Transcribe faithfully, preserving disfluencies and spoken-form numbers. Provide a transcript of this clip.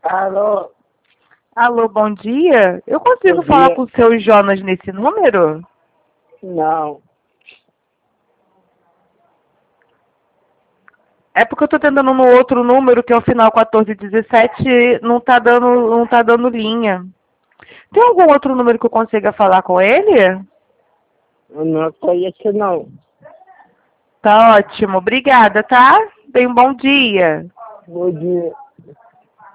Alô? Alô, bom dia. Eu consigo Bom falar dia. com o seu Jonas nesse número? Não. É porque eu tô tentando no outro número, que é o final quatorze dezessete, não tá dando, não tá dando linha. Tem algum outro número que eu consiga falar com ele? Eu não conheço, não. Tá ótimo. Obrigada, tá? Tenha um bom dia. Bom dia.